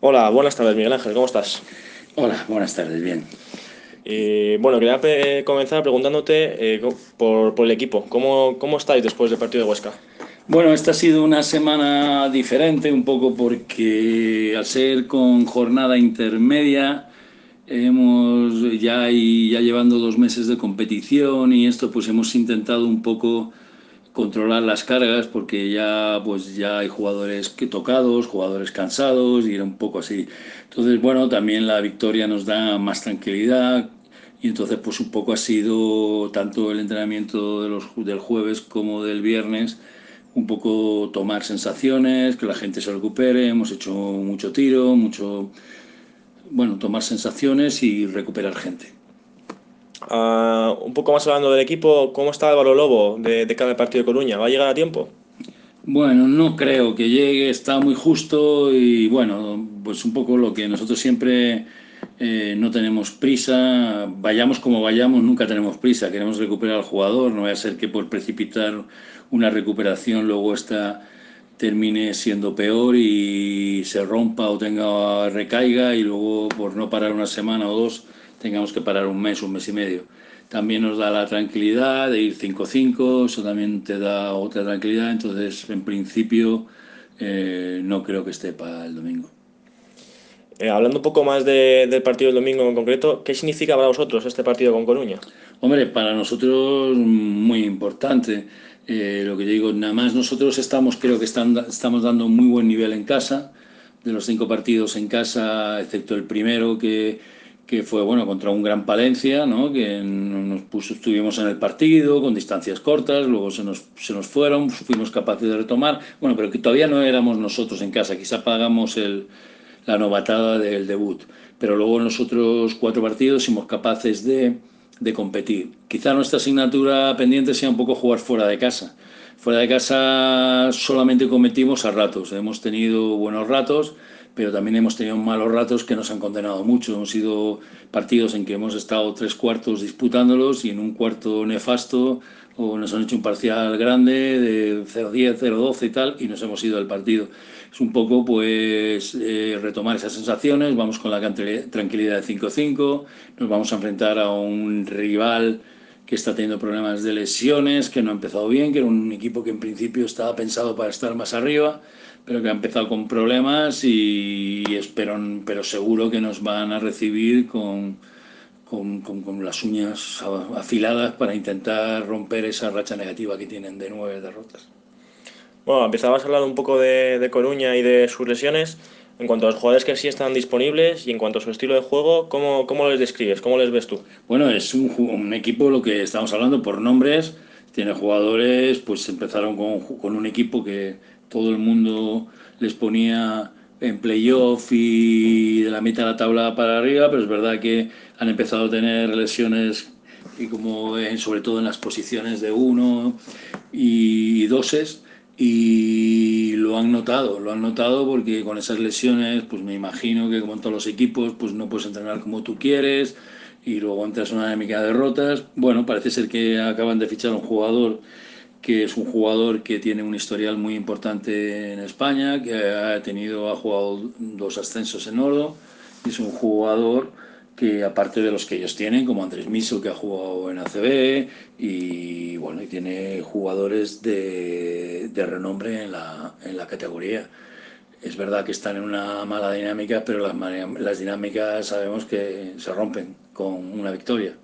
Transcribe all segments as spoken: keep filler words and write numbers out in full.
Hola, buenas tardes, Miguel Ángel, ¿cómo estás? Hola, buenas tardes, bien. Eh, bueno, quería pe- comenzar preguntándote eh, co- por, por el equipo. ¿Cómo, cómo estáis después del partido de Huesca? Bueno, esta ha sido una semana diferente, un poco porque al ser con jornada intermedia, hemos ya, y ya llevando dos meses de competición y esto, pues hemos intentado un poco controlar las cargas porque ya pues ya hay jugadores que tocados, jugadores cansados y era un poco así. Entonces, bueno, también la victoria nos da más tranquilidad y entonces pues un poco ha sido tanto el entrenamiento de los, del jueves como del viernes, un poco tomar sensaciones, que la gente se recupere, hemos hecho mucho tiro, mucho, bueno, tomar sensaciones y recuperar gente. Ah, un poco más hablando del equipo, ¿cómo está Álvaro Lobo de, de cara al partido de Coruña? ¿Va a llegar a tiempo? Bueno, no creo que llegue, está muy justo y bueno, pues un poco lo que nosotros siempre eh, no tenemos prisa, vayamos como vayamos, nunca tenemos prisa, queremos recuperar al jugador, no vaya a ser que por precipitar una recuperación luego esta termine siendo peor y se rompa o tenga recaiga y luego por no parar una semana o dos tengamos que parar un mes, un mes y medio. También nos da la tranquilidad de ir cinco cinco, eso también te da otra tranquilidad, entonces en principio eh, no creo que esté para el domingo. Eh, hablando un poco más de- del partido del domingo en concreto, ¿qué significa para vosotros este partido con Coruña? Hombre, para nosotros muy importante. Eh, lo que yo digo, nada más nosotros estamos, creo que están, estamos dando un muy buen nivel en casa. De los cinco partidos en casa, excepto el primero que, que fue bueno contra un gran Palencia, ¿no? Que nos puso, estuvimos en el partido con distancias cortas, luego se nos, se nos fueron, fuimos capaces de retomar. Bueno, pero que todavía no éramos nosotros en casa, quizá pagamos el, la novatada del debut. Pero luego en los otros cuatro partidos somos capaces de, de competir. Quizá nuestra asignatura pendiente sea un poco jugar fuera de casa. Fuera de casa solamente competimos a ratos. Hemos tenido buenos ratos, pero también hemos tenido malos ratos que nos han condenado mucho. Hemos sido partidos en que hemos estado tres cuartos disputándolos y en un cuarto nefasto o nos han hecho un parcial grande de cero diez, cero doce y tal y nos hemos ido del partido. Es un poco pues eh, retomar esas sensaciones, vamos con la tranquilidad de cinco cinco, nos vamos a enfrentar a un rival que está teniendo problemas de lesiones, que no ha empezado bien, que era un equipo que en principio estaba pensado para estar más arriba, pero que ha empezado con problemas y espero, pero seguro que nos van a recibir con, con, con, con las uñas afiladas para intentar romper esa racha negativa que tienen de nueve derrotas. Bueno, empezabas a hablar un poco de, de Coruña y de sus lesiones. En cuanto a los jugadores que sí están disponibles y en cuanto a su estilo de juego, ¿cómo, cómo les describes? ¿Cómo les ves tú? Bueno, es un, un equipo, lo que estamos hablando por nombres, tiene jugadores, pues empezaron con, con un equipo que todo el mundo les ponía en playoff y de la mitad de la tabla para arriba, pero es verdad que han empezado a tener lesiones y como en- sobre todo en las posiciones de uno y doses y lo han notado, lo han notado porque con esas lesiones, pues me imagino que como en todos los equipos, pues no puedes entrenar como tú quieres y luego entras en una dinámica de derrotas. Bueno, parece ser que acaban de fichar un jugador que es un jugador que tiene un historial muy importante en España, que ha tenido, ha jugado dos ascensos en oro, y es un jugador que aparte de los que ellos tienen, como Andrés Miso, que ha jugado en A C B, y bueno, y tiene jugadores de, de renombre en la, en la categoría. Es verdad que están en una mala dinámica, pero las, las dinámicas sabemos que se rompen con una victoria.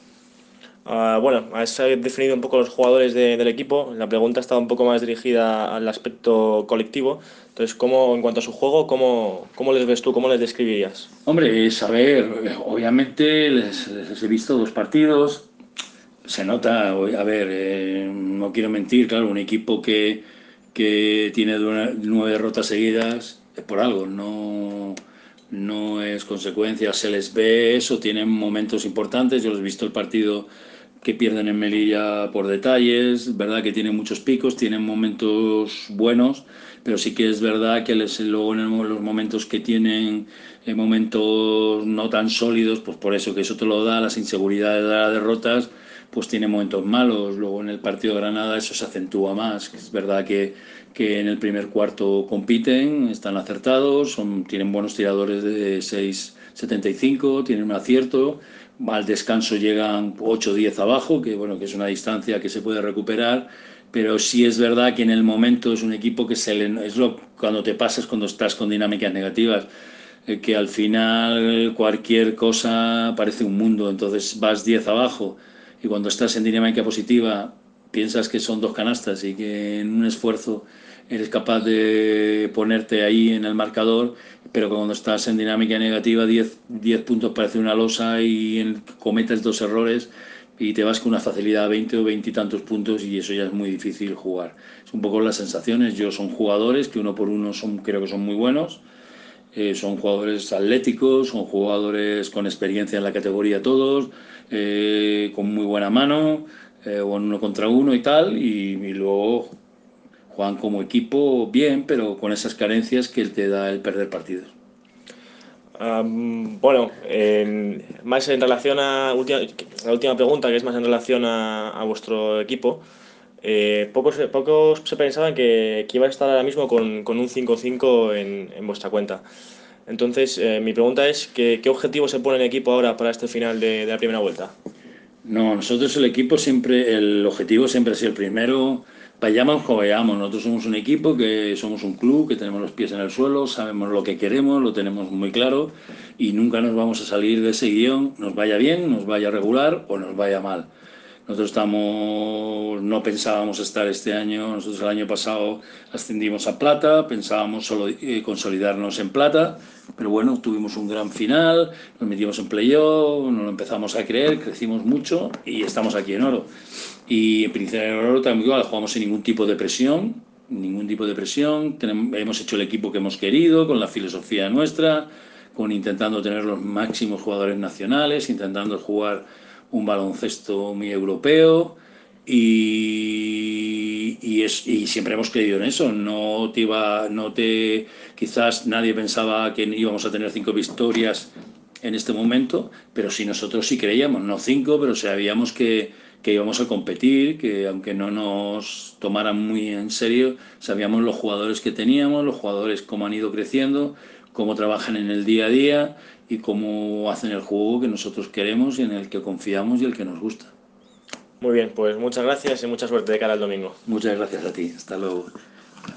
Ah, bueno, has definido un poco los jugadores de- del equipo. La pregunta está un poco más dirigida al aspecto colectivo. Entonces, ¿cómo, en cuanto a su juego, cómo, cómo les ves tú? ¿Cómo les describirías? Hombre, saber, obviamente les, les he visto dos partidos, se nota, a ver, eh, no quiero mentir, claro, un equipo que, que tiene nueve derrotas seguidas es por algo, no, no es consecuencia, se les ve eso, tienen momentos importantes, yo les he visto el partido que pierden en Melilla por detalles, verdad que tienen muchos picos, tienen momentos buenos, pero sí que es verdad que les, luego en los momentos que tienen en momentos no tan sólidos, pues por eso que eso te lo da, las inseguridades de las derrotas, pues tiene momentos malos. Luego en el partido de Granada eso se acentúa más. Es verdad que, que en el primer cuarto compiten, están acertados, son, tienen buenos tiradores de seis setenta y cinco, tienen un acierto. Al descanso llegan ocho diez abajo, que bueno, que es una distancia que se puede recuperar, pero sí es verdad que en el momento es un equipo que se le, es lo cuando te pasas cuando estás con dinámicas negativas, eh, que al final cualquier cosa parece un mundo, entonces vas diez abajo y cuando estás en dinámica positiva piensas que son dos canastas y que en un esfuerzo eres capaz de ponerte ahí en el marcador, pero cuando estás en dinámica negativa diez diez puntos parece una losa y en, cometes dos errores y te vas con una facilidad a veinte o veinte y tantos puntos y eso ya es muy difícil jugar. Es un poco las sensaciones. Yo son jugadores que uno por uno son, creo que son muy buenos, eh, son jugadores atléticos, son jugadores con experiencia en la categoría todos, eh, con muy buena mano, eh, o en uno contra uno y tal, y, y luego juegan como equipo bien, pero con esas carencias que te da el perder partidos. Um, bueno, en- más en relación a última- la última pregunta, que es más en relación a, a vuestro equipo. Eh, pocos, pocos se pensaban que, que iba a estar ahora mismo con, con un cinco cinco en, en vuestra cuenta. Entonces, eh, mi pregunta es, ¿qué, qué objetivo se pone el equipo ahora para este final de, de la primera vuelta? No, nosotros el equipo siempre, el objetivo siempre ha sido el primero, vayamos como vayamos. Nosotros somos un equipo que somos un club, que tenemos los pies en el suelo, sabemos lo que queremos, lo tenemos muy claro y nunca nos vamos a salir de ese guión, nos vaya bien, nos vaya regular o nos vaya mal. Nosotros estamos, no pensábamos estar este año, nosotros el año pasado ascendimos a plata, pensábamos solo eh, consolidarnos en plata, pero bueno, tuvimos un gran final, nos metimos en playoff, nos lo empezamos a creer, crecimos mucho y estamos aquí en oro. Y en Príncipe de Oro también igual, jugamos sin ningún tipo de presión, ningún tipo de presión, tenemos, hemos hecho el equipo que hemos querido, con la filosofía nuestra, con intentando tener los máximos jugadores nacionales, intentando jugar un baloncesto muy europeo y, y, es, y siempre hemos creído en eso. No te iba, no te, quizás nadie pensaba que íbamos a tener cinco victorias en este momento, pero sí nosotros sí creíamos, no cinco, pero sabíamos que, que íbamos a competir, que aunque no nos tomaran muy en serio, sabíamos los jugadores que teníamos, los jugadores cómo han ido creciendo, cómo trabajan en el día a día y cómo hacen el juego que nosotros queremos y en el que confiamos y el que nos gusta. Muy bien, pues muchas gracias y mucha suerte de cara al domingo. Muchas gracias a ti. Hasta luego.